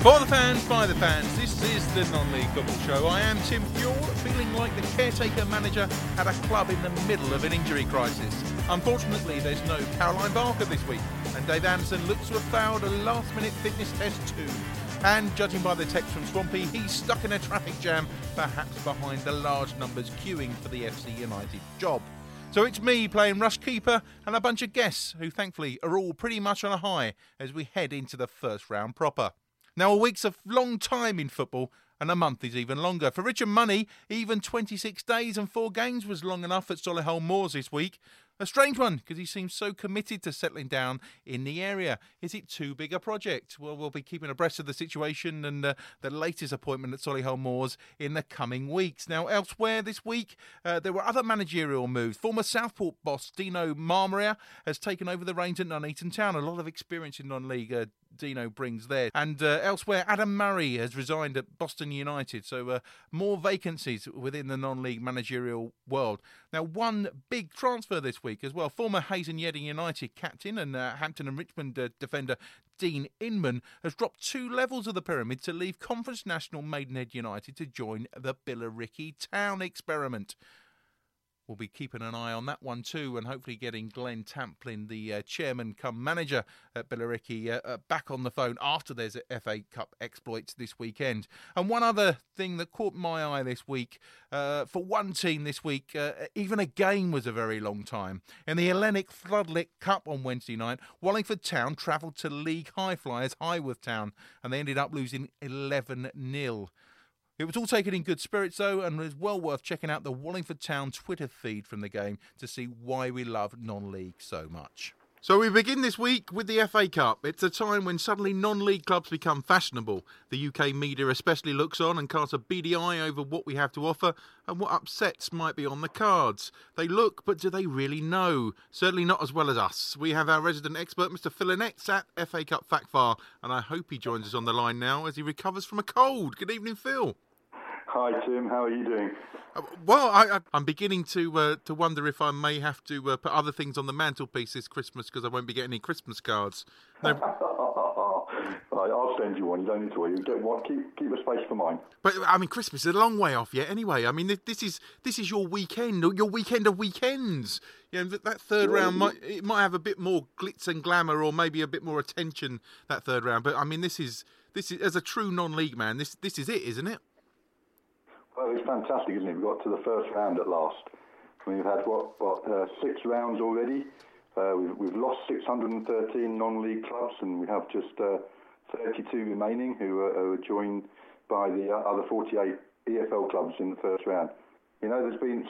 For the fans, by the fans, this is the Non-League Football Show. I am Tim Fjord, feeling like the caretaker manager at a club in the middle of an injury crisis. Unfortunately, there's no Caroline Barker this week, and Dave Anderson looks to have failed a last-minute fitness test too. And judging by the text from Swampy, he's stuck in a traffic jam, perhaps behind the large numbers queuing for the FC United job. So it's me playing rush keeper and a bunch of guests who thankfully are all pretty much on a high as we head into the first round proper. Now, a week's a long time in football, and a month is even longer. For Richard Money, even 26 days and 4 games was long enough at Solihull Moors this week. A strange one, because he seems so committed to settling down in the area. Is it too big a project? Well, we'll be keeping abreast of the situation and the latest appointment at Solihull Moors in the coming weeks. Now, elsewhere this week, there were other managerial moves. Former Southport boss Dino Marmaria has taken over the reins at Nuneaton Town. A lot of experience in non-league Dino brings there. And elsewhere, Adam Murray has resigned at Boston United. So more vacancies within the non-league managerial world. Now, one big transfer this week as well. Former Hayes and Yedding United captain and Hampton and Richmond defender Dean Inman has dropped 2 levels of the pyramid to leave Conference National Maidenhead United to join the Billericay Town experiment. We'll be keeping an eye on that one too, and hopefully getting Glenn Tamplin, the chairman come manager at Billericay, back on the phone after there's FA Cup exploits this weekend. And one other thing that caught my eye this week, for one team this week, even a game was a very long time. In the Hellenic Floodlit Cup on Wednesday night, Wallingford Town travelled to League High Flyers Highworth Town, and they ended up losing 11-0. It was all taken in good spirits, though, and it was well worth checking out the Wallingford Town Twitter feed from the game to see why we love non-league so much. So we begin this week with the FA Cup. It's a time when suddenly non-league clubs become fashionable. The UK media especially looks on and casts a beady eye over what we have to offer and what upsets might be on the cards. They look, but do they really know? Certainly not as well as us. We have our resident expert, Mr. Phil Annetts at FA Cup FactFar, and I hope he joins us on the line now as he recovers from a cold. Good evening, Phil. Hi Tim, how are you doing? Well, I'm beginning to wonder if I may have to put other things on the mantelpiece this Christmas because I won't be getting any Christmas cards. No. I'll send you one. You don't need to worry. You don't want keep a space for mine. But I mean, Christmas is a long way off yet. Anyway, I mean, this is your weekend, your weekend of weekends. You know, that third round might have a bit more glitz and glamour, or maybe a bit more attention that third round. But I mean, this is as a true non-league man, this is it, isn't it? Well, it's fantastic, isn't it? We've got to the first round at last. We've had, 6 rounds already. We've lost 613 non-league clubs, and we have just 32 remaining who are joined by the other 48 EFL clubs in the first round. You know, there's been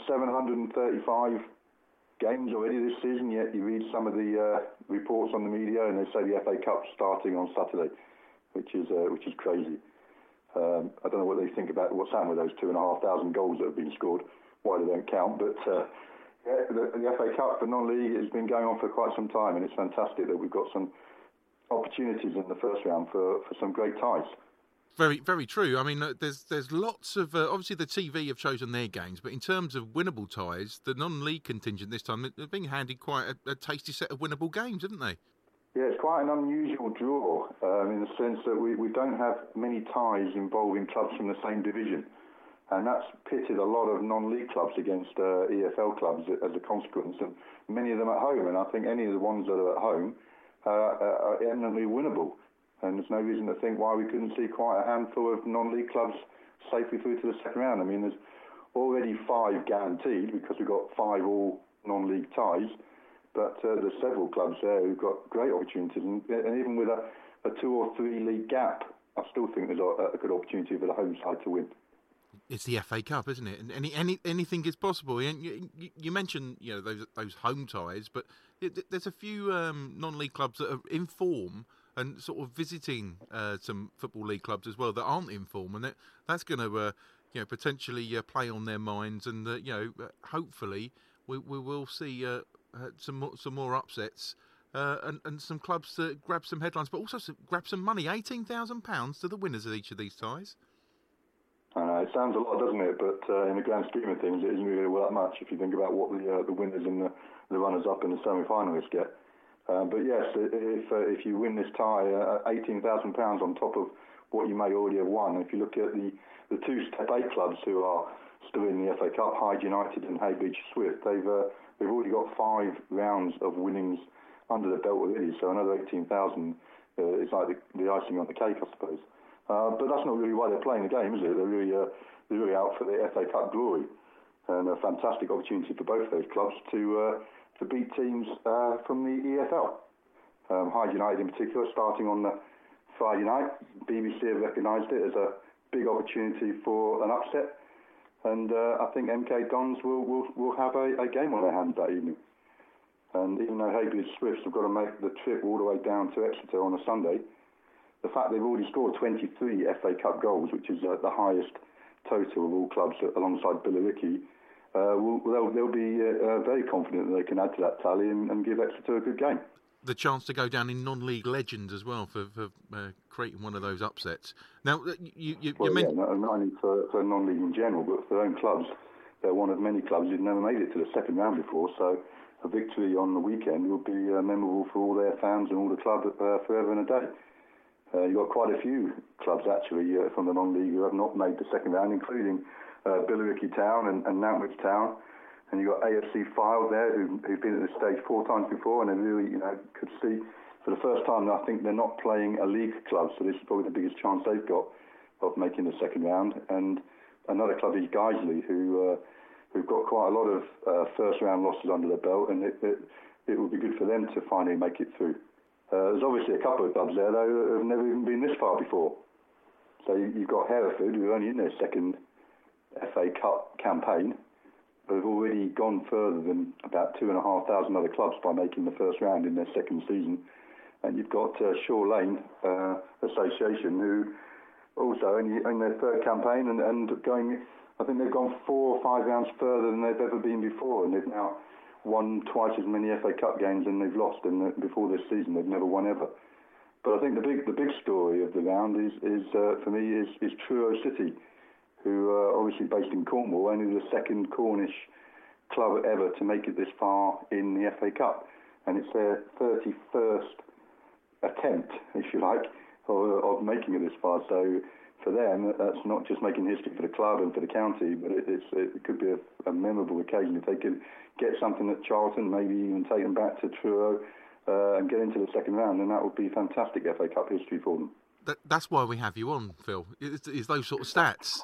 735 games already this season, yet you read some of the reports on the media, and they say the FA Cup's starting on Saturday, which is crazy. I don't know what they think about what's happened with those 2,500 goals that have been scored, why they don't count. But the FA Cup for non-league has been going on for quite some time, and it's fantastic that we've got some opportunities in the first round for some great ties. Very, very true. I mean, there's lots of... obviously, the TV have chosen their games, but in terms of winnable ties, the non-league contingent this time, they've been handed quite a tasty set of winnable games, haven't they? Yeah, it's quite an unusual draw in the sense that we don't have many ties involving clubs from the same division. And that's pitted a lot of non-league clubs against EFL clubs as a consequence, and many of them at home. And I think any of the ones that are at home are eminently winnable. And there's no reason to think why we couldn't see quite a handful of non-league clubs safely through to the second round. I mean, there's already 5 guaranteed because we've got 5 all non-league ties. But there's several clubs there who've got great opportunities, and even with a 2 or 3 league gap, I still think there's a good opportunity for the home side to win. It's the FA Cup, isn't it? And anything is possible. You mentioned those home ties, but there's a few non-league clubs that are in form and sort of visiting some football league clubs as well that aren't in form, and that's going to potentially play on their minds, and hopefully we will see. Some more upsets and some clubs to grab some headlines, but also grab some money, £18,000 to the winners of each of these ties. I know, it sounds a lot, doesn't it? But in the grand scheme of things, it isn't really all that much if you think about what the winners and the runners-up and the semi-finalists get. But yes, if you win this tie, £18,000 on top of what you may already have won. If you look at the two Step 8 clubs who are still in the FA Cup, Hyde United and Heybridge Swift, they've already got 5 rounds of winnings under the belt already, so another 18,000 is like the icing on the cake, I suppose. But that's not really why they're playing the game, is it? They're really out for the FA Cup glory, and a fantastic opportunity for both those clubs to beat teams from the EFL. Hyde United in particular, starting on the Friday night. BBC have recognised it as a big opportunity for an upset, and I think MK Dons will have a game on their hands that evening. And even though Heybridge Swifts have got to make the trip all the way down to Exeter on a Sunday, the fact they've already scored 23 FA Cup goals, which is the highest total of all clubs alongside Billericay, they'll be very confident that they can add to that tally and give Exeter a good game. The chance to go down in non-league legends as well for creating one of those upsets. Now, you mentioned... not only for non-league in general, but for their own clubs. They're one of many clubs who've never made it to the second round before, so a victory on the weekend will be memorable for all their fans and all the club forever and a day. You've got quite a few clubs, actually, from the non-league who have not made the second round, including Billericay Town and Nantwich Town. And you've got AFC Fylde there, who've been at this stage 4 times before, and they really, could see for the first time, I think they're not playing a league club, so this is probably the biggest chance they've got of making the second round. And another club is Guiseley, who've got quite a lot of first-round losses under their belt, and it would be good for them to finally make it through. There's obviously a couple of clubs there, though, that have never even been this far before. So you've got Hereford, who are only in their second FA Cup campaign, but have already gone further than about 2,500 other clubs by making the first round in their second season. And you've got Shaw Lane Association, who also only in their third campaign and going, I think they've gone 4 or 5 rounds further than they've ever been before, and they've now won twice as many FA Cup games than they've lost before this season. They've never won ever. But I think the big story of the round is for me is Truro City, who are obviously based in Cornwall, only the second Cornish club ever to make it this far in the FA Cup. And it's their 31st attempt, if you like, of making it this far. So for them, that's not just making history for the club and for the county, but it could be a memorable occasion if they can get something at Charlton, maybe even take them back to Truro and get into the second round, and that would be fantastic FA Cup history for them. That's why we have you on, Phil. It's those sort of stats.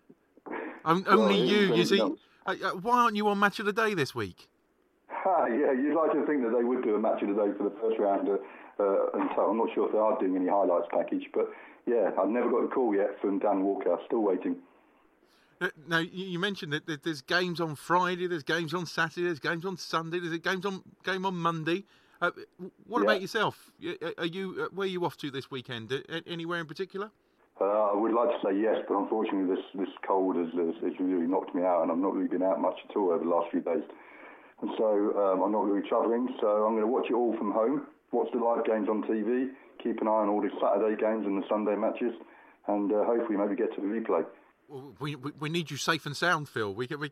Only you see. Why aren't you on Match of the Day this week? Yeah, you'd like to think that they would do a Match of the Day for the first round. And so I'm not sure if they are doing any highlights package, but yeah, I've never got a call yet from Dan Walker. Still waiting. Now, you mentioned that there's games on Friday, there's games on Saturday, there's games on Sunday, there's a game on Monday. What about yourself? Where are you off to this weekend? Anywhere in particular? I would like to say yes, but unfortunately this cold has really knocked me out, and I've not really been out much at all over the last few days. And so I'm not really travelling, so I'm going to watch it all from home, watch the live games on TV, keep an eye on all the Saturday games and the Sunday matches, and hopefully maybe get to the replay. Well, we need you safe and sound, Phil. We can't.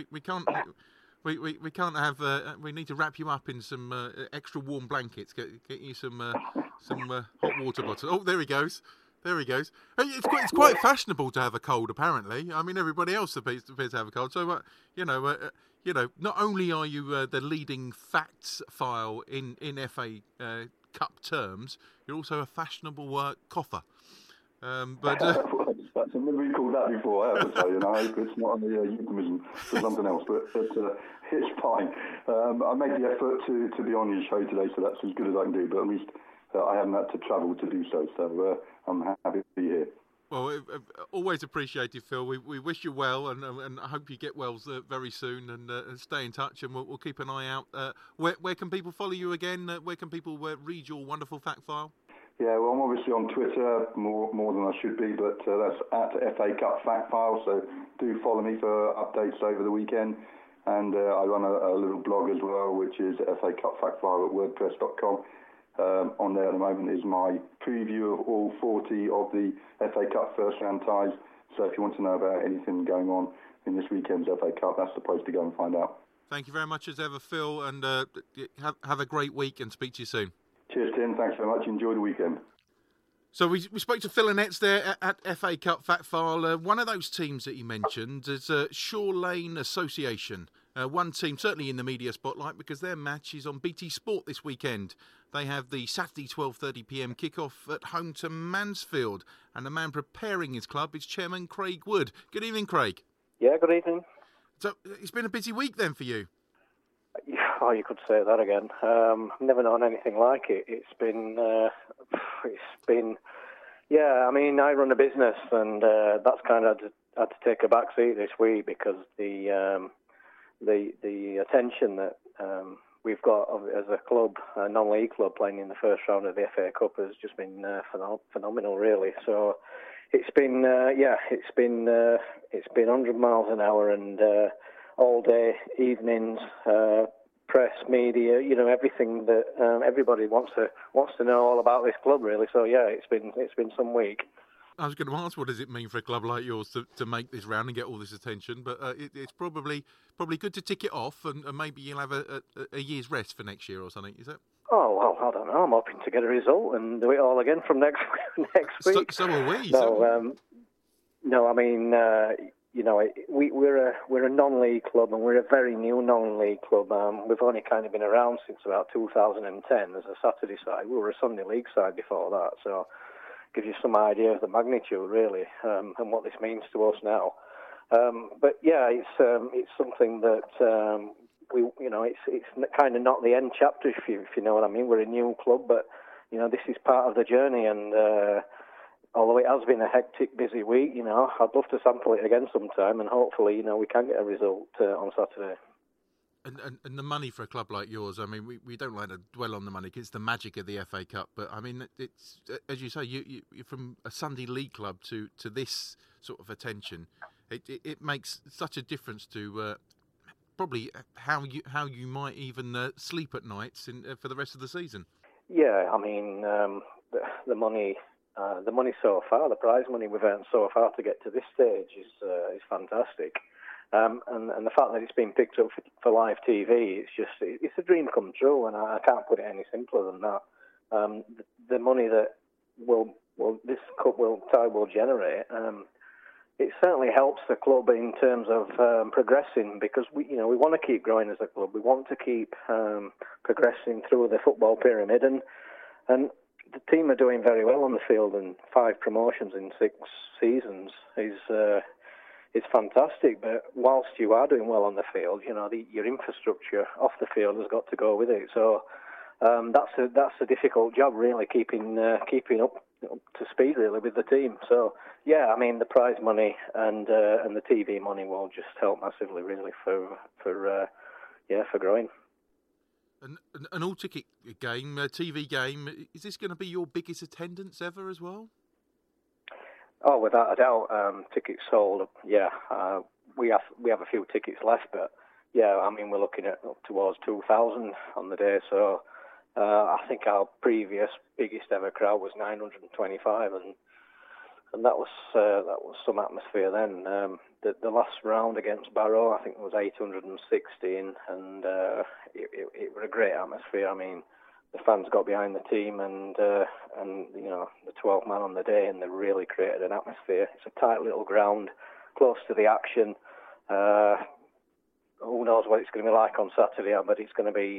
We can't have. We need to wrap you up in some extra warm blankets. Get you some hot water bottles. Oh, there he goes. There he goes. It's quite fashionable to have a cold, apparently. I mean, everybody else appears to have a cold. So, not only are you the leading facts file in FA Cup terms, you're also a fashionable cougher. But I've never been called that before, I have to say. I hope it's not on the euphemism for something else, but it's fine. I made the effort to be on your show today, so that's as good as I can do, but at least I haven't had to travel to do so I'm happy to be here. Well, always appreciated, Phil. We wish you well, and I hope you get well very soon, and stay in touch, and we'll keep an eye out. Where can people follow you again? Where can people read your wonderful fact file? Yeah, well, I'm obviously on Twitter more than I should be, but that's at FA Cup Fact File, so do follow me for updates over the weekend. And I run a little blog as well, which is FA Cup Fact File at WordPress.com. On there at the moment is my preview of all 40 of the FA Cup first round ties. So if you want to know about anything going on in this weekend's FA Cup, that's the place to go and find out. Thank you very much as ever, Phil, and have a great week, and speak to you soon. Cheers, Tim. Thanks very much. Enjoy the weekend. So we spoke to Phil Annetts there at FA Cup Fat File. One of those teams that you mentioned is Shore Lane Association. One team certainly in the media spotlight because their match is on BT Sport this weekend. They have the Saturday 12:30pm kickoff at home to Mansfield. And the man preparing his club is Chairman Craig Wood. Good evening, Craig. Yeah, good evening. So it's been a busy week then for you. Oh, you could say that again. Never known anything like it. It's been, yeah. I mean, I run a business, and that's kind of had to take a back seat this week because the attention that we've got as a club, a non-league club, playing in the first round of the FA Cup has just been phenomenal, really. So it's been, it's been 100 miles an hour and all day, evenings. Press, media, everything that everybody wants to know all about this club, really. So yeah, it's been some week. I was going to ask, what does it mean for a club like yours to make this round and get all this attention? But it's probably good to tick it off, and maybe you'll have a year's rest for next year or something. Is it? Oh well, I don't know. I'm hoping to get a result and do it all again from next week. So are we. No, I mean. We're a non-league club, and we're a very new non-league club. We've only kind of been around since about 2010 as a Saturday side. We were a Sunday league side before that, so gives you some idea of the magnitude, really, and what this means to us now. But yeah, it's something that it's kind of not the end chapter, if you know what I mean. We're a new club, but this is part of the journey, and although it has been a hectic, busy week, I'd love to sample it again sometime, and hopefully, we can get a result on Saturday. And the money for a club like yours, I mean, we don't like to dwell on the money because it's the magic of the FA Cup. But I mean, it's as you say, you're from a Sunday league club to this sort of attention. It makes such a difference to probably how you might even sleep at nights for the rest of the season. Yeah, I mean, the money. The money so far, the prize money we've earned so far to get to this stage is fantastic, and the fact that it's been picked up for live TV, it's a dream come true, and I can't put it any simpler than that. The money that this cup will generate, it certainly helps the club in terms of progressing, because we want to keep growing as a club. We want to keep progressing through the football pyramid, and the team are doing very well on the field, and 5 promotions in 6 seasons is fantastic. But whilst you are doing well on the field, your infrastructure off the field has got to go with it. So that's a difficult job, really, keeping up to speed, really, with the team. So yeah, I mean, the prize money and the TV money will just help massively, really, for growing. An all-ticket game, a TV game, is this going to be your biggest attendance ever as well? Oh, without a doubt, tickets sold. Yeah, we have a few tickets left, but yeah, I mean, we're looking at up towards 2,000 on the day. So I think our previous biggest ever crowd was 925, and that was some atmosphere then. The last round against Barrow, I think it was 816, and it was a great atmosphere. I mean, the fans got behind the team, and the 12 man on the day, and they really created an atmosphere. It's a tight little ground, close to the action. Who knows what it's going to be like on Saturday? But it's going to be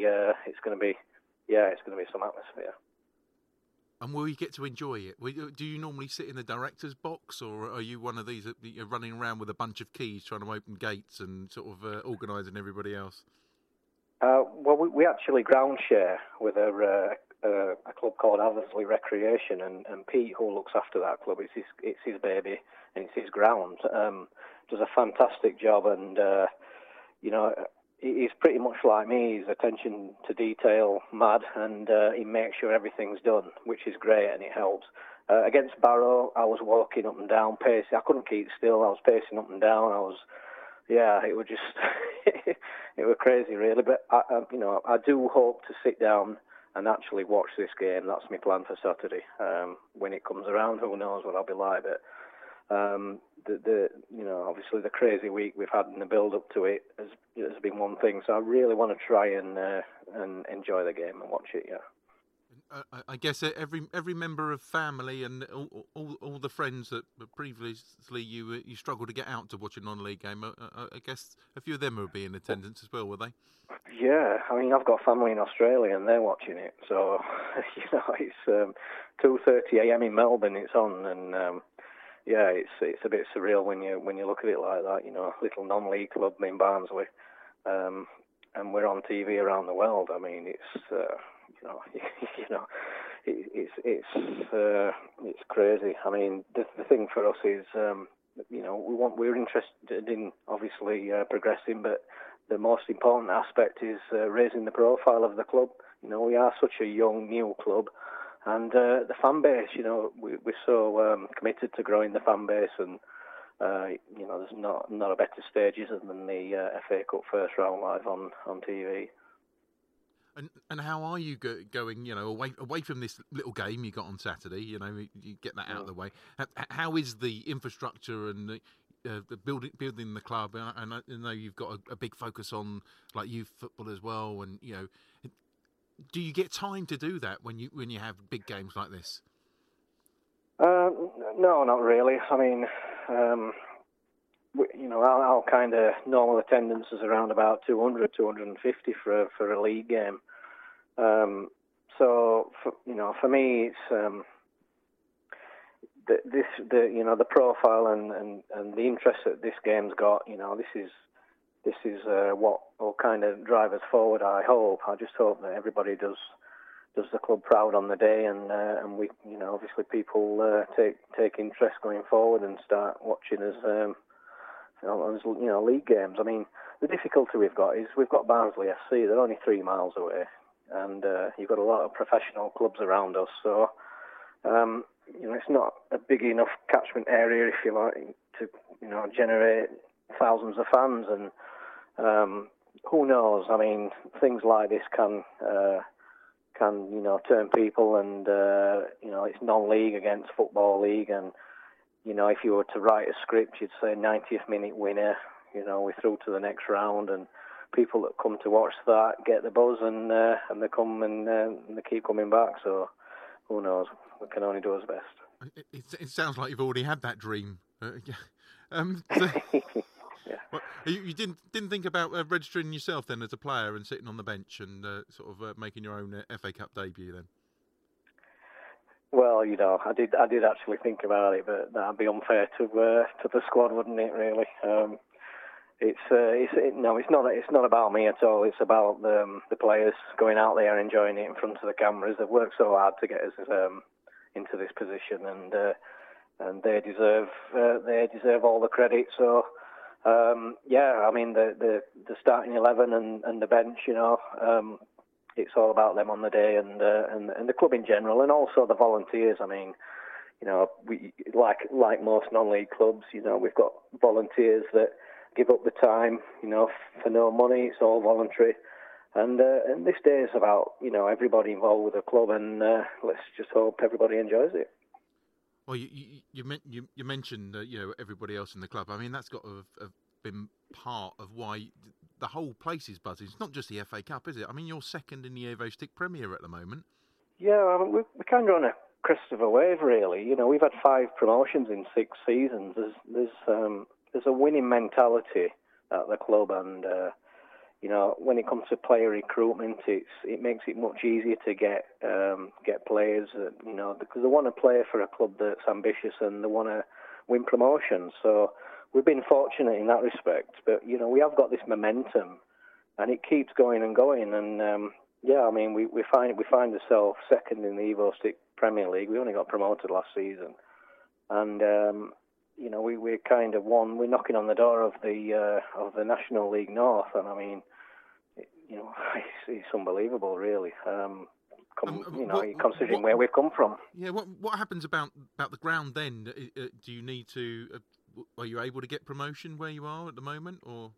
some atmosphere. And will you get to enjoy it? Do you normally sit in the director's box, or are you one of these that you're running around with a bunch of keys trying to open gates and sort of organising everybody else? Well, we actually ground share with a club called Aversley Recreation, and Pete, who looks after that club, it's his baby and it's his ground. Does a fantastic job, and he's pretty much like me. He's attention to detail mad, and he makes sure everything's done, which is great, and it helps. Against Barrow, I was walking up and down, pacing. I couldn't keep still. I was pacing up and down. It was just, it was crazy, really. But I do hope to sit down and actually watch this game. That's my plan for Saturday. When it comes around, who knows what I'll be like, but. Obviously the crazy week we've had in the build-up to it has been one thing. So I really want to try and enjoy the game and watch it. Yeah. I guess every member of family and all the friends that previously you struggled to get out to watch a non-league game. I guess a few of them will be in attendance as well, will they? Yeah, I mean, I've got family in Australia and they're watching it, so it's 2:30 a.m. in Melbourne. It's on, and yeah, it's a bit surreal when you look at it like that. Little non-league club in Barnsley, and we're on TV around the world. I mean, it's it's crazy. I mean, the thing for us is, we're interested in obviously progressing, but the most important aspect is raising the profile of the club. We are such a young, new club, and the fan base. We're so committed to growing the fan base, and there's not a better stage than the FA Cup first round live on TV. And how are you going? Away from this little game you got on Saturday. You get that out of the way. How is the infrastructure and the building the club? And I know you've got a big focus on like youth football as well. And do you get time to do that when you have big games like this? No, not really. I mean, our kind of normal attendance is around about 200, 250 for a league game. So for me, it's the profile and the interest that this game's got. This is what will kind of drive us forward. I just hope that everybody does the club proud on the day, and we obviously people take interest going forward and start watching us. League games. I mean, the difficulty we've got is we've got Barnsley FC. They're only 3 miles away, and you've got a lot of professional clubs around us. So, it's not a big enough catchment area, if you like, to generate thousands of fans. And who knows? I mean, things like this can turn people, and it's non-league against football league, and if you were to write a script, you'd say 90th minute winner, we're through to the next round, and people that come to watch that get the buzz, and they come and they keep coming back. So who knows? We can only do our best. It sounds like you've already had that dream. Yeah. Well, you didn't think about registering yourself then as a player and sitting on the bench and sort of making your own FA Cup debut then? Well, I did actually think about it, but that'd be unfair to the squad, wouldn't it? Really, it's not about me at all. It's about the players going out there enjoying it in front of the cameras. They've worked so hard to get us into this position, and they deserve all the credit. So, I mean the starting 11 and the bench, it's all about them on the day, and the club in general, and also the volunteers. I mean, we like most non-league clubs, we've got volunteers that give up the time, for no money. It's all voluntary, and this day is about everybody involved with the club, and let's just hope everybody enjoys it. Well, you mentioned everybody else in the club. I mean, that's got to have been part of why the whole place is buzzing. It's not just the FA Cup, is it? I mean, you're second in the Evo-Stick Premier at the moment. Yeah, I mean, we're kind of on a crest of a wave, really. We've had 5 promotions in 6 seasons. There's a winning mentality at the club, and when it comes to player recruitment, it makes it much easier to get players, because they want to play for a club that's ambitious and they want to win promotion. So we've been fortunate in that respect, but we have got this momentum, and it keeps going and going. And I mean, we find ourselves second in the Evo-Stick Premier League. We only got promoted last season, and we're kind of we're knocking on the door of the National League North, and I mean, it's unbelievable, really. Considering where we've come from. Yeah, what happens about the ground then? Do you need to? Are you able to get promotion where you are at the moment, or?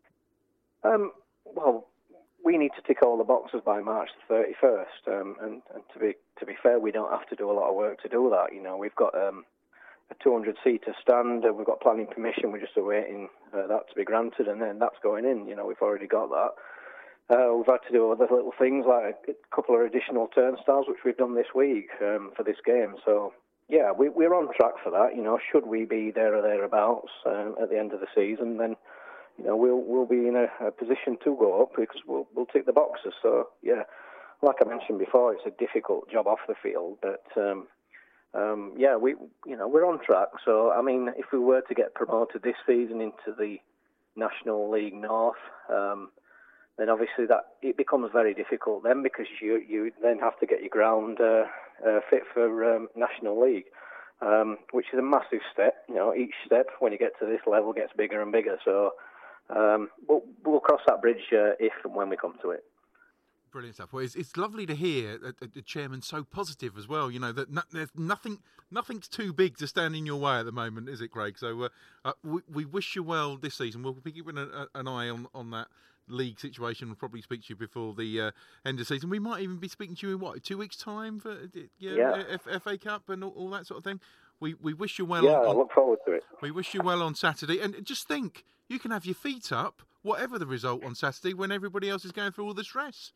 Well, we need to tick all the boxes by March the 31st, and to be fair, we don't have to do a lot of work to do that. We've got a 200-seater stand. We've got planning permission. We're just awaiting that to be granted, and then that's going in. We've already got that. We've had to do other little things like a couple of additional turnstiles, which we've done this week for this game. So, yeah, we're on track for that. Should we be there or thereabouts at the end of the season, then we'll be in a position to go up because we'll tick the boxes. So, yeah, like I mentioned before, it's a difficult job off the field, but yeah, we're on track. So, I mean, if we were to get promoted this season into the National League North, then obviously that it becomes very difficult then because you then have to get your ground fit for National League, which is a massive step. Each step when you get to this level gets bigger and bigger. So we'll cross that bridge if and when we come to it. Brilliant stuff. Well, it's lovely to hear the chairman so positive as well. That there's nothing's too big to stand in your way at the moment, is it, Craig? So we wish you well this season. We'll be keeping an eye on that league situation. We'll probably speak to you before the end of the season. We might even be speaking to you in 2 weeks' time for FA Cup and all that sort of thing. We wish you well. Yeah, I look forward to it. We wish you well on Saturday, and just think you can have your feet up, whatever the result on Saturday, when everybody else is going through all the stress.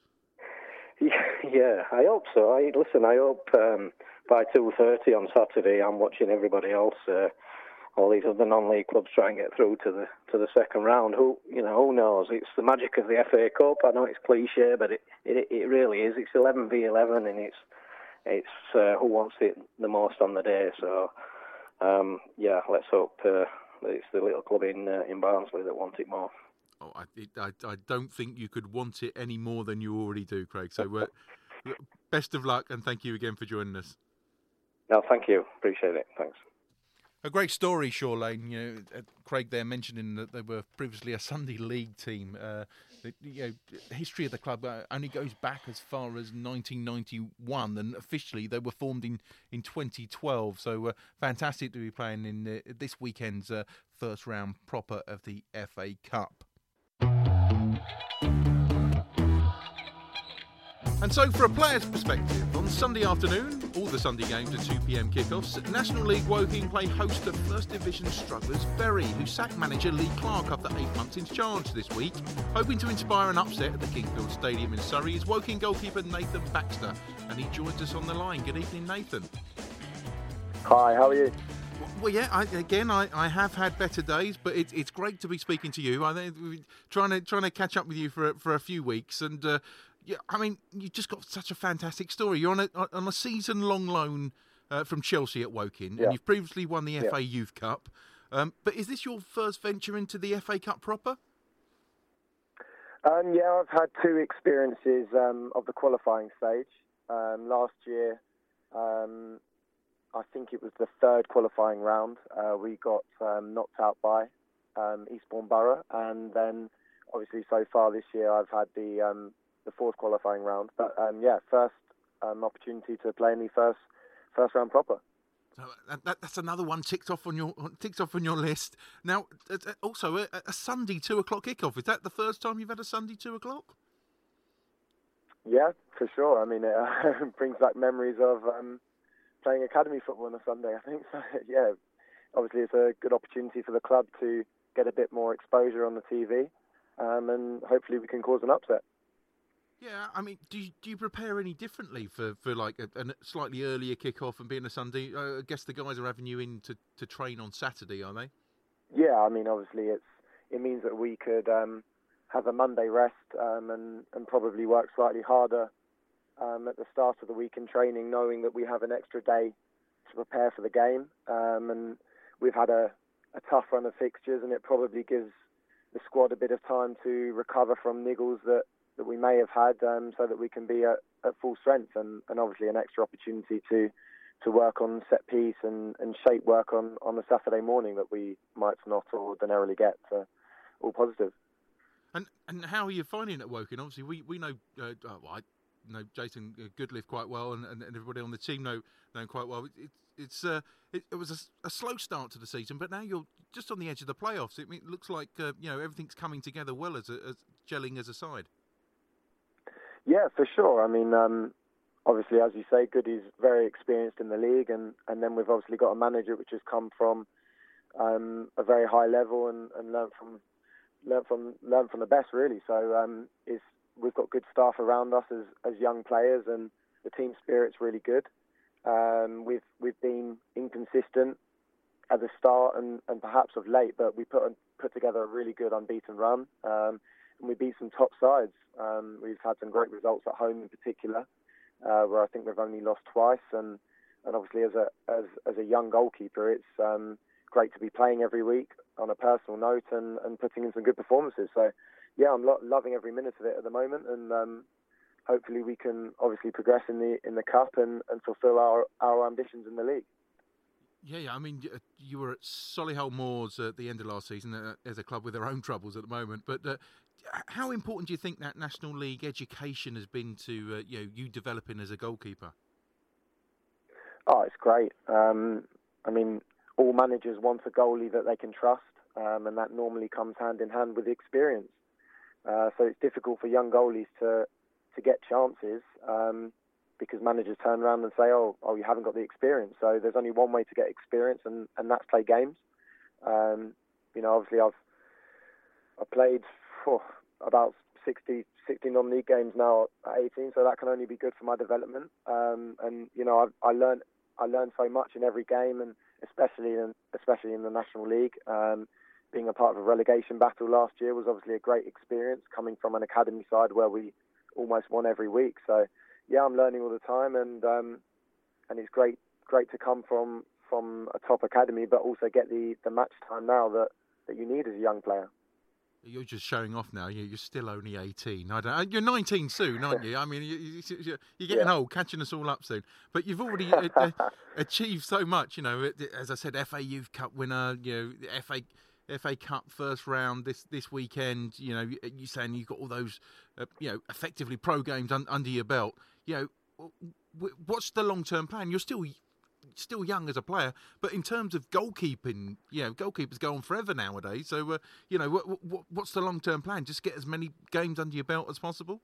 Yeah, I hope so. I hope by 2:30 on Saturday, I'm watching everybody else, all these other non-league clubs, try and get through to the second round. Who knows? It's the magic of the FA Cup. I know it's cliche, but it really is. It's 11 v 11, and it's who wants it the most on the day. So yeah, let's hope that it's the little club in Barnsley that want it more. Oh, I don't think you could want it any more than you already do, Craig. So best of luck, and thank you again for joining us. No, thank you. Appreciate it. Thanks. A great story, Shore Lane. Craig there mentioning that they were previously a Sunday League team. The history of the club only goes back as far as 1991, and officially they were formed in 2012. So fantastic to be playing in this weekend's first round proper of the FA Cup. And so, for a player's perspective, on Sunday afternoon, all the Sunday games at 2 p.m. kickoffs, National League Woking play host to First Division strugglers Bury, who sacked manager Lee Clark after 8 months in charge this week. Hoping to inspire an upset at the Kingfield Stadium in Surrey is Woking goalkeeper Nathan Baxter, and he joins us on the line. Good evening, Nathan. Hi, how are you? Well, yeah, I have had better days, but it's great to be speaking to you. I think we're trying to catch up with you for a few weeks, and yeah, I mean, you've just got such a fantastic story. You're on a season-long loan from Chelsea at Woking, and you've previously won the FA Youth Cup. But is this your first venture into the FA Cup proper? Yeah, I've had 2 experiences of the qualifying stage. Last year, I think it was the 3rd qualifying round. We got knocked out by Eastbourne Borough, and then obviously so far this year I've had the 4th qualifying round. But yeah, first opportunity to play in the first round proper. So that's another one ticked off on your list. Now, also a Sunday 2:00 kickoff. Is that the first time you've had a Sunday 2:00? Yeah, for sure. I mean, it brings back memories of playing academy football on a Sunday, I think. So, yeah, obviously it's a good opportunity for the club to get a bit more exposure on the TV, and hopefully we can cause an upset. Yeah, I mean, do you prepare any differently for like a slightly earlier kick-off and being a Sunday? I guess the guys are having you in to train on Saturday, are they? Yeah, I mean, obviously it means that we could have a Monday rest and probably work slightly harder at the start of the week in training, knowing that we have an extra day to prepare for the game. And we've had a tough run of fixtures, and it probably gives the squad a bit of time to recover from niggles that we may have had, so that we can be at full strength, and obviously an extra opportunity to work on set piece and shape work on the Saturday morning that we might not ordinarily get. So all positive. And how are you finding it at Woking? Obviously, we know I know Jason Goodliff quite well, and everybody on the team know him quite well. It was a slow start to the season, but now you're just on the edge of the playoffs. It looks like everything's coming together well as gelling as a side. Yeah, for sure. I mean, obviously, as you say, Goody's very experienced in the league, and then we've obviously got a manager which has come from a very high level and learned from the best, really. So we've got good staff around us as young players, and the team spirit's really good. We've been inconsistent at the start and perhaps of late, but we put together a really good unbeaten run, and we beat some top sides. We've had some great results at home in particular, where I think we've only lost twice, and obviously as a young goalkeeper, it's great to be playing every week on a personal note and putting in some good performances. So yeah, I'm loving every minute of it at the moment, and hopefully we can obviously progress in the cup and fulfil our ambitions in the league. Yeah. I mean, you were at Solihull Moors at the end of last season as a club with their own troubles at the moment. But how important do you think that National League education has been to you developing as a goalkeeper? Oh, it's great. I mean, all managers want a goalie that they can trust, and that normally comes hand in hand with experience. So it's difficult for young goalies to get chances. Because managers turn around and say, oh, you haven't got the experience. So there's only one way to get experience, and that's play games. Obviously I've played about 60 non-league games now at 18, so that can only be good for my development. I learned so much in every game, and especially in the National League. Being a part of a relegation battle last year was obviously a great experience, coming from an academy side where we almost won every week. So yeah, I'm learning all the time, and it's great to come from a top academy, but also get the match time now that you need as a young player. You're just showing off now. You're still only 18. You're 19 soon, aren't you? I mean, you're getting old, catching us all up soon. But you've already achieved so much. As I said, FA Youth Cup winner. FA Cup first round this weekend. You're saying you've got all those, effectively pro games under your belt. What's the long-term plan? You're still young as a player, but in terms of goalkeeping, goalkeepers go on forever nowadays. So, what's the long-term plan? Just get as many games under your belt as possible?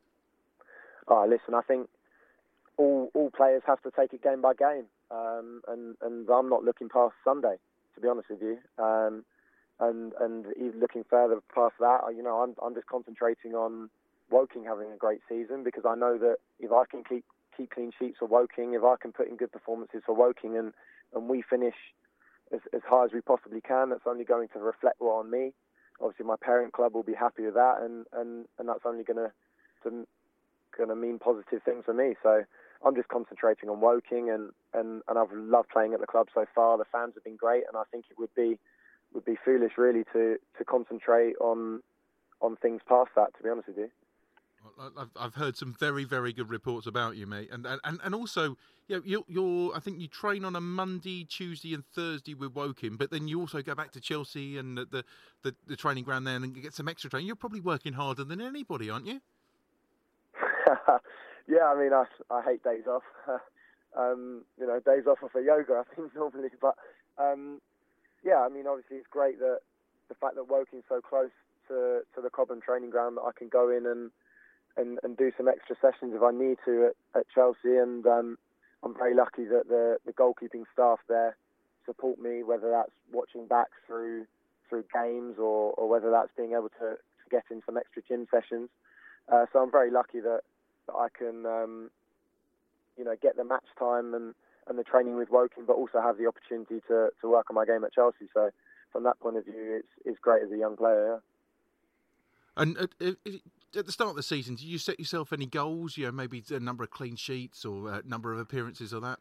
Oh, listen, I think all players have to take it game by game, and I'm not looking past Sunday, to be honest with you. And even looking further past that, I'm just concentrating on Woking having a great season, because I know that if I can keep clean sheets for Woking, if I can put in good performances for Woking, and we finish as high as we possibly can, that's only going to reflect well on me. Obviously, my parent club will be happy with that, and that's only going to mean positive things for me. So I'm just concentrating on Woking, and I've loved playing at the club so far. The fans have been great, and I think it would be foolish really to concentrate on things past that, to be honest with you. I've heard some very, very good reports about you, mate, and also, you're I think you train on a Monday, Tuesday, and Thursday with Woking, but then you also go back to Chelsea and the training ground there and get some extra training. You're probably working harder than anybody, aren't you? Yeah, I mean, I hate days off. Days off are for yoga, I think, normally, but yeah, I mean, obviously it's great that the fact that Woking's so close to the Cobham training ground that I can go in and do some extra sessions if I need to at Chelsea, and I'm very lucky that the goalkeeping staff there support me, whether that's watching back through games or whether that's being able to get in some extra gym sessions. So I'm very lucky that I can get the match time and the training with Woking, but also have the opportunity to work on my game at Chelsea. So from that point of view, it's great as a young player. Yeah. And at the start of the season, did you set yourself any goals? Maybe a number of clean sheets or a number of appearances or that?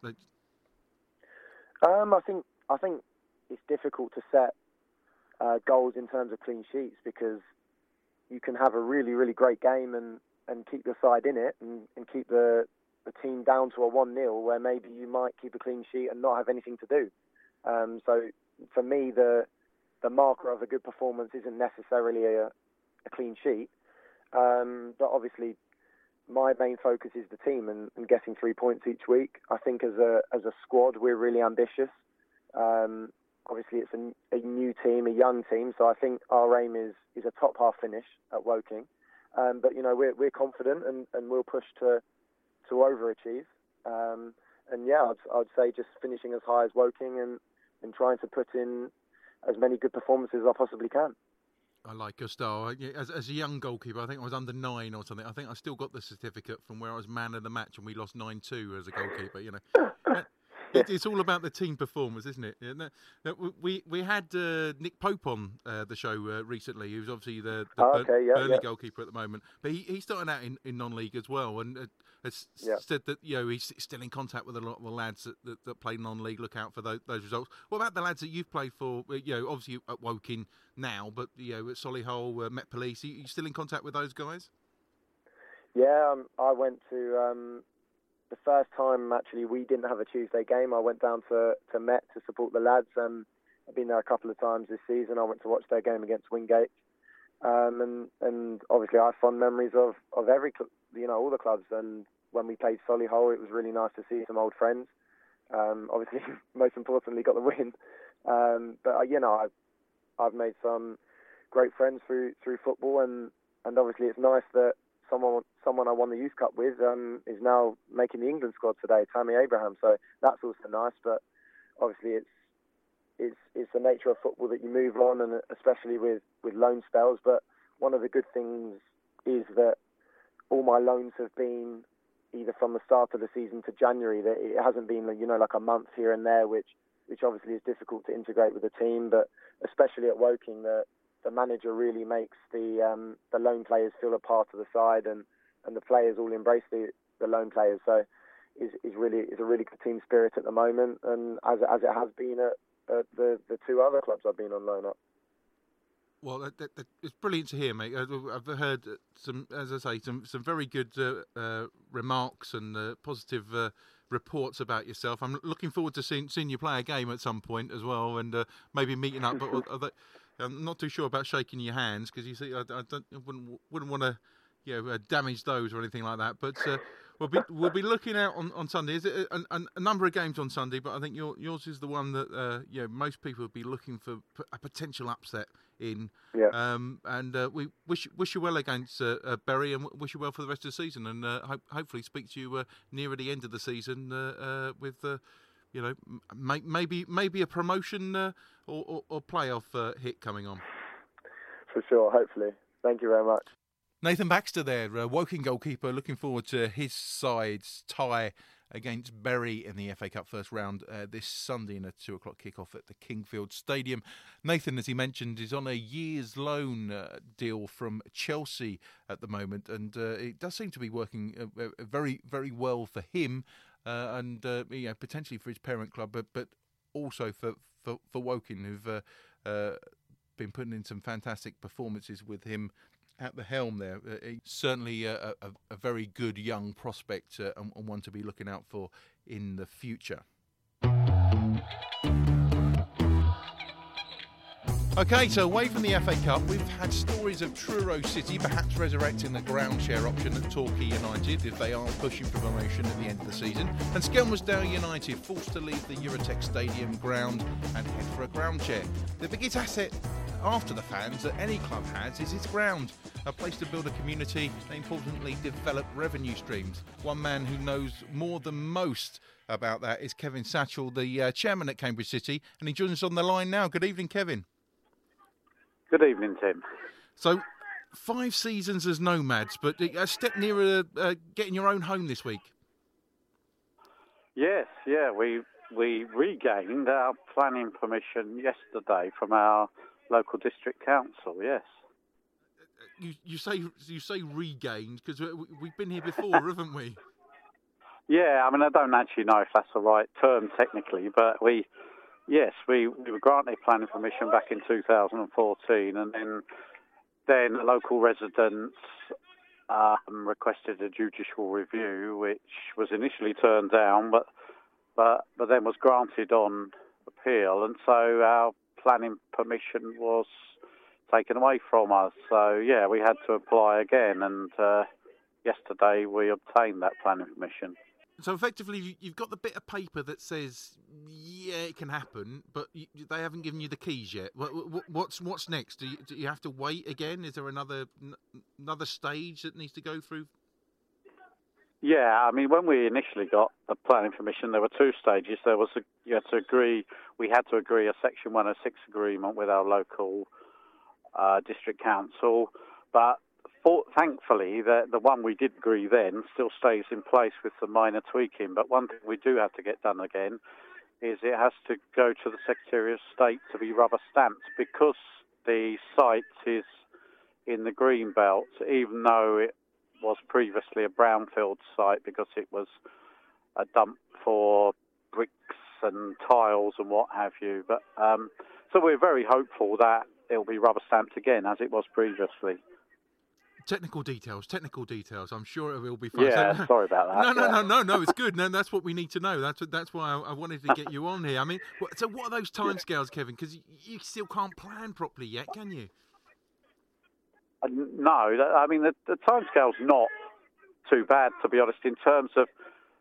I think it's difficult to set goals in terms of clean sheets, because you can have a really, really great game and keep your side in it and keep the team down to a 1-0 where maybe you might keep a clean sheet and not have anything to do. So for me, the marker of a good performance isn't necessarily a clean sheet. But obviously my main focus is the team and getting 3 points each week. I think as a squad, we're really ambitious. Obviously it's a new team, a young team, so I think our aim is a top half finish at Woking. But we're confident and we'll push to overachieve. And yeah, I'd say just finishing as high as Woking and trying to put in as many good performances as I possibly can. I like your style. As a young goalkeeper, I think I was under 9 or something. I think I still got the certificate from where I was man of the match and we lost 9-2 as a goalkeeper. You know, it's all about the team performance, isn't it? We had Nick Pope on the show recently, who's obviously the Burnley goalkeeper at the moment. But he's starting out in non-league as well, and has said that he's still in contact with a lot of the lads that play non-league. Look out for those results. What about the lads that you've played for? Obviously at Woking now, but at Solihull, Met Police. Are you still in contact with those guys? Yeah, I went to the first time actually we didn't have a Tuesday game. I went down to Met to support the lads. I've been there a couple of times this season. I went to watch their game against Wingate, and obviously I have fond memories of every all the clubs. And when we played Solihull, it was really nice to see some old friends. Obviously, most importantly, got the win. But I've made some great friends through football, and obviously it's nice that someone I won the Youth Cup with is now making the England squad today, Tammy Abraham. So that's also nice. But obviously it's the nature of football that you move on, and especially with loan spells. But one of the good things is that all my loans have been either from the start of the season to January. That it hasn't been like a month here and there, which obviously is difficult to integrate with the team. But especially at Woking, the manager really makes the loan players feel a part of the side, and the players all embrace the loan players. So is a really good team spirit at the moment, and as it has been at the two other clubs I've been on loan at. Well, it's brilliant to hear, mate. I've heard some very good remarks and positive reports about yourself. I'm looking forward to seeing you play a game at some point as well, and maybe meeting up. But I'm not too sure about shaking your hands because you see, I wouldn't want to damage those or anything like that. But we'll be looking out on Sunday. Is it a number of games on Sunday? But I think yours is the one that most people would be looking for a potential upset in. Yeah. And we wish you well against Bury, and wish you well for the rest of the season, and hopefully speak to you nearer the end of the season with maybe a promotion or playoff hit coming on. For sure, hopefully. Thank you very much. Nathan Baxter there, Woking goalkeeper, looking forward to his side's tie against Bury in the FA Cup first round this Sunday in a 2:00 kick-off at the Kingfield Stadium. Nathan, as he mentioned, is on a year's loan deal from Chelsea at the moment, and it does seem to be working very, very well for him, and potentially for his parent club, but also for Woking, who've been putting in some fantastic performances with him at the helm there. Certainly a very good young prospect and one to be looking out for in the future. Okay, so away from the FA Cup, we've had stories of Truro City perhaps resurrecting the ground share option at Torquay United if they aren't pushing for promotion at the end of the season, and Skelmersdale United forced to leave the Eurotech Stadium ground and head for a ground share. The biggest asset after the fans that any club has is its ground, a place to build a community and importantly develop revenue streams. One man who knows more than most about that is Kevin Satchell, the chairman at Cambridge City, and he joins us on the line now. Good evening, Kevin. Good evening, Tim. So, 5 seasons as nomads, but a step nearer getting your own home this week. Yes, we regained our planning permission yesterday from our local district council. Yes. You say regained because we've been here before, haven't we? Yeah, I mean I don't actually know if that's the right term technically, but we were granted planning permission back in 2014, and then local residents requested a judicial review, which was initially turned down, but then was granted on appeal, and so our planning permission was taken away from us. So yeah, we had to apply again, and yesterday we obtained that planning permission. So effectively, you've got the bit of paper that says, yeah, it can happen, but they haven't given you the keys yet. What's next? Do you have to wait again? Is there another stage that needs to go through? Yeah, I mean, when we initially got the planning permission, there were 2 stages. There was we had to agree a Section 106 agreement with our local district council, but thankfully the one we did agree then still stays in place with some minor tweaking. But one thing we do have to get done again is it has to go to the Secretary of State to be rubber stamped, because the site is in the green belt, even though it was previously a brownfield site because it was a dump for bricks and tiles and what have you. But so we're very hopeful that it'll be rubber stamped again as it was previously. Technical details. I'm sure it will be fine. Yeah, so, sorry about that. No. It's good. No, that's what we need to know. That's why I wanted to get you on here. I mean, so what are those timescales, Kevin? Because you still can't plan properly yet, can you? No, I mean the timescale's not too bad, to be honest, in terms of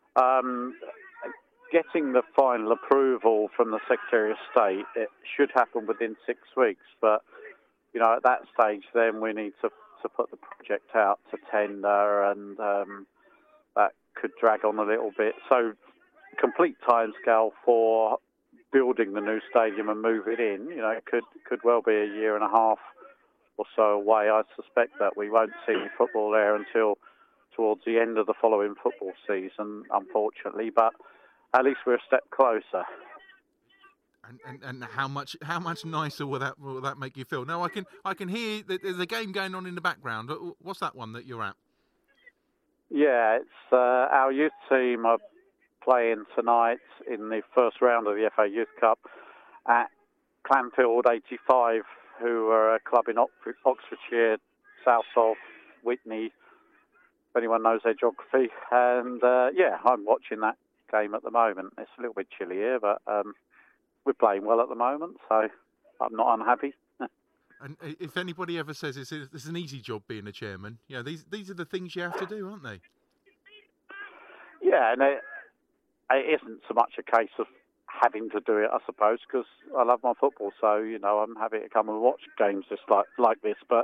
getting the final approval from the Secretary of State. It should happen within 6 weeks, but at that stage, then we need to put the project out to tender, and that could drag on a little bit. So, complete timescale for building the new stadium and move it in, it could well be a year and a half or so away. I suspect that we won't see any football there until towards the end of the following football season, unfortunately. But at least we're a step closer. And how much nicer will that make you feel? Now I can hear that there's a game going on in the background. What's that one that you're at? Yeah, it's our youth team are playing tonight in the first round of the FA Youth Cup at Clanfield 85, who are a club in Oxfordshire, south of Witney, if anyone knows their geography. And I'm watching that game at the moment. It's a little bit chilly here, but we're playing well at the moment, so I'm not unhappy. And if anybody ever says it's an easy job being a chairman, these are the things you have to do, aren't they? Yeah, and it isn't so much a case of having to do it, I suppose, because I love my football, so I'm happy to come and watch games just like this. But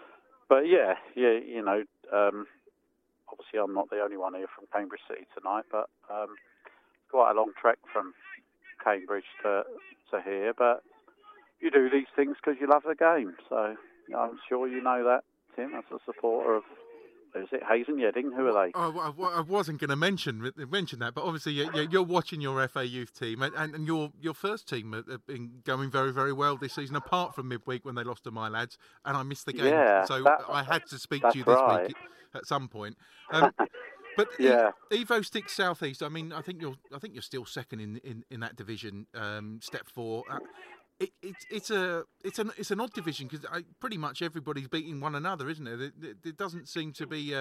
obviously I'm not the only one here from Cambridge City tonight, but quite a long trek from Cambridge to here, but you do these things because you love the game. So I'm sure you know that, Tim, as a supporter of, is it Hayes and Yedding? Who are they? Oh, I wasn't going to mention that, but obviously you're watching your FA youth team, and your first team have been going very, very well this season, apart from midweek when they lost to my lads, and I missed the game, I had to speak to you this week at some point. But yeah. Evo Sticks South East. I mean, I think you're still second in that division, Step 4. It's an odd division because pretty much everybody's beating one another, isn't it? There doesn't seem to be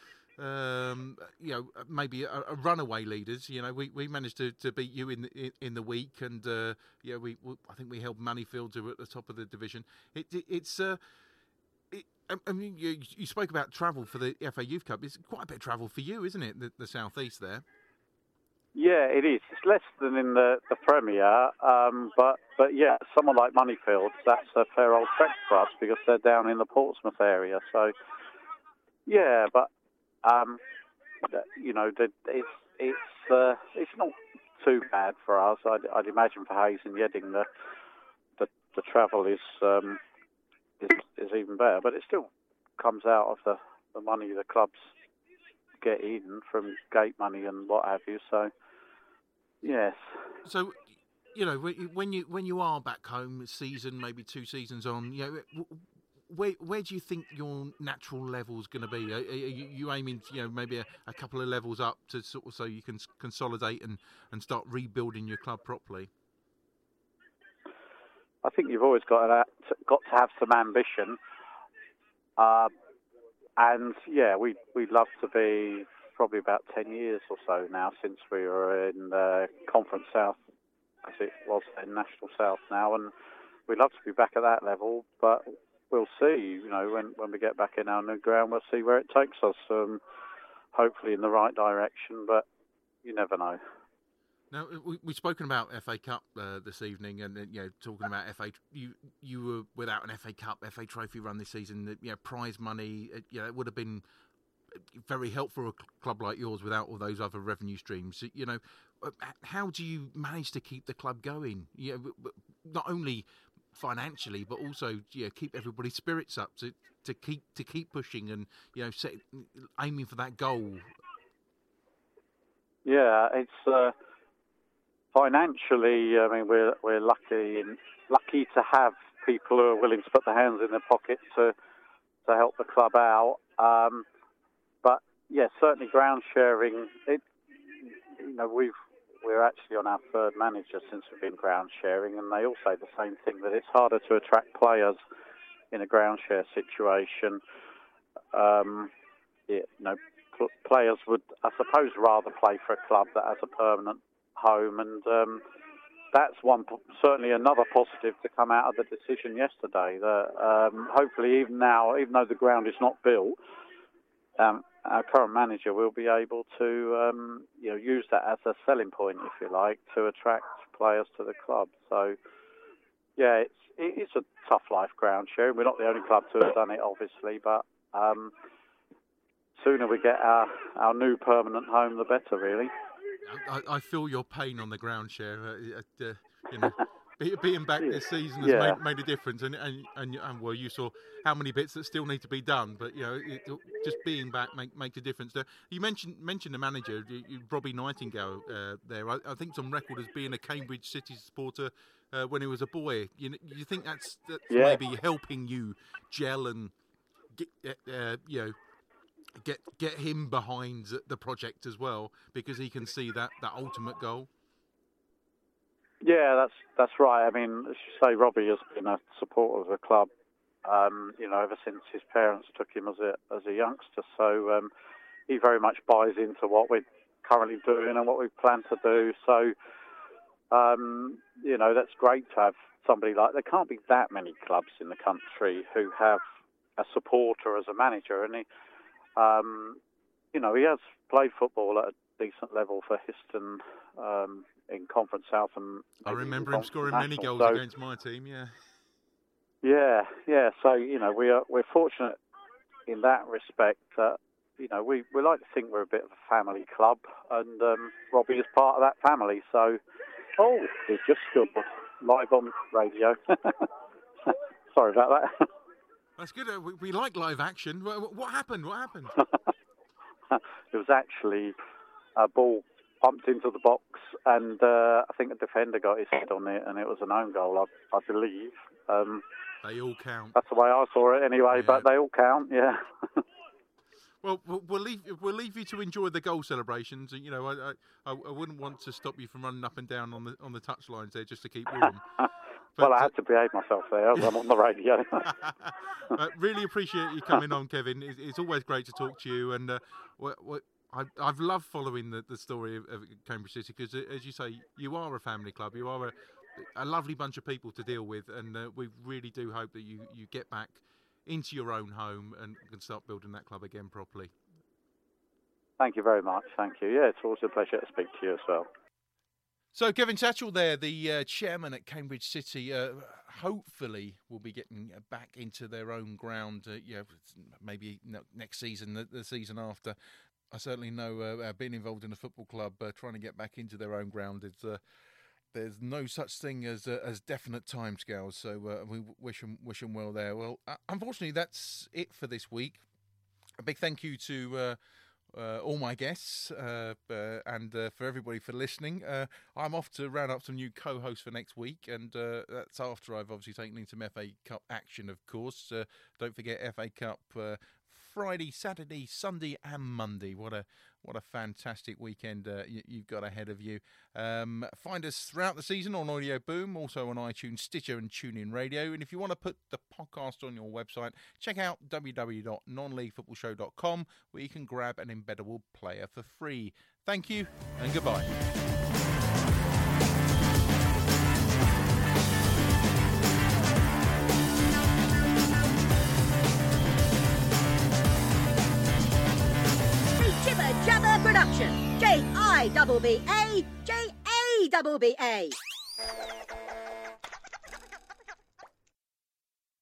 maybe a runaway leaders. We managed to beat you in the week, and I think we held Moneyfield at the top of the division. I mean, you spoke about travel for the FA Youth Cup. It's quite a bit of travel for you, isn't it? The South East there. Yeah, it is. It's less than in the Premier, but yeah, someone like Moneyfield, that's a fair old trek for us because they're down in the Portsmouth area. So yeah, but it's not too bad for us. I'd imagine for Hayes and Yedding the travel is even better, but it still comes out of the money the clubs get in from gate money and what have you. So yes. So when you are back home, a season, maybe 2 seasons on, where do you think your natural level is going to be? Are you aiming, maybe a couple of levels up to sort of so you can consolidate and start rebuilding your club properly? I think you've always got to have some ambition, and yeah, we'd love to be probably about 10 years or so now since we were in Conference South, as it was in National South now, and we'd love to be back at that level, but we'll see. When we get back in our new ground, we'll see where it takes us. Hopefully in the right direction, but you never know. Now, we've spoken about FA Cup this evening, and talking about FA. You were without an FA Cup, FA Trophy run this season. Prize money. It would have been very helpful for a club like yours without all those other revenue streams. How do you manage to keep the club going? Not only financially, but also keep everybody's spirits up to keep pushing and aiming for that goal. Yeah, it's financially. I mean, we're lucky to have people who are willing to put their hands in their pocket to help the club out. But yeah, certainly ground sharing. We're actually on our third manager since we've been ground sharing, and they all say the same thing, that it's harder to attract players in a ground share situation. Players would, I suppose, rather play for a club that has a permanent home, and that's certainly another positive to come out of the decision yesterday. That hopefully, even though the ground is not built, our current manager will be able to use that as a selling point, if you like, to attract players to the club. So, yeah, it's a tough life, ground sharing. We're not the only club to have done it, obviously, but sooner we get our new permanent home, the better, really. I feel your pain on the ground share. Being back this season has made a difference, and well, you saw how many bits that still need to be done. But just being back makes a difference. You mentioned the manager, Robbie Nightingale. There, I think it's on record as being a Cambridge City supporter when he was a boy. You think that's maybe helping you gel and get him behind the project as well, because he can see that ultimate goal. Yeah, that's right. I mean, as you say, Robbie has been a supporter of the club, ever since his parents took him as a youngster. So he very much buys into what we're currently doing and what we plan to do. So, that's great to have somebody like. There can't be that many clubs in the country who have a supporter as a manager, and he has played football at a decent level for Histon. In Conference South, and I remember him scoring many goals against my team. Yeah. So we're fortunate in that respect. That we like to think we're a bit of a family club, and Robbie is part of that family. So, he's just scored live on radio. Sorry about that. That's good. We like live action. What happened? It was actually a ball pumped into the box, and I think a defender got his head on it, and it was an own goal, I believe. They all count. That's the way I saw it anyway, but they all count, yeah. Well, we'll leave you to enjoy the goal celebrations. I wouldn't want to stop you from running up and down on the touchlines there just to keep warm. Well, I had to behave myself there. I'm on the radio. Really appreciate you coming on, Kevin. It's always great to talk to you, and I've loved following the story of Cambridge City, because, as you say, you are a family club. You are a lovely bunch of people to deal with, and we really do hope that you get back into your own home and can start building that club again properly. Thank you very much. Thank you. Yeah, it's always a pleasure to speak to you as well. So Kevin Satchell there, the chairman at Cambridge City, hopefully will be getting back into their own ground, maybe next season, the season after. I certainly know being involved in a football club, trying to get back into their own ground, there's no such thing as definite timescales. So we wish them well there. Well, unfortunately, that's it for this week. A big thank you to all my guests and for everybody for listening. I'm off to round up some new co-hosts for next week, and that's after I've obviously taken in some FA Cup action, of course. Don't forget FA Cup Friday, Saturday, Sunday and Monday. What a fantastic weekend you've got ahead of you. Find us throughout the season on Audio Boom, also on iTunes, Stitcher and TuneIn Radio. And if you want to put the podcast on your website, check out www.nonleaguefootballshow.com, where you can grab an embeddable player for free. Thank you and goodbye. Jabba Production. JIBBA JABBA.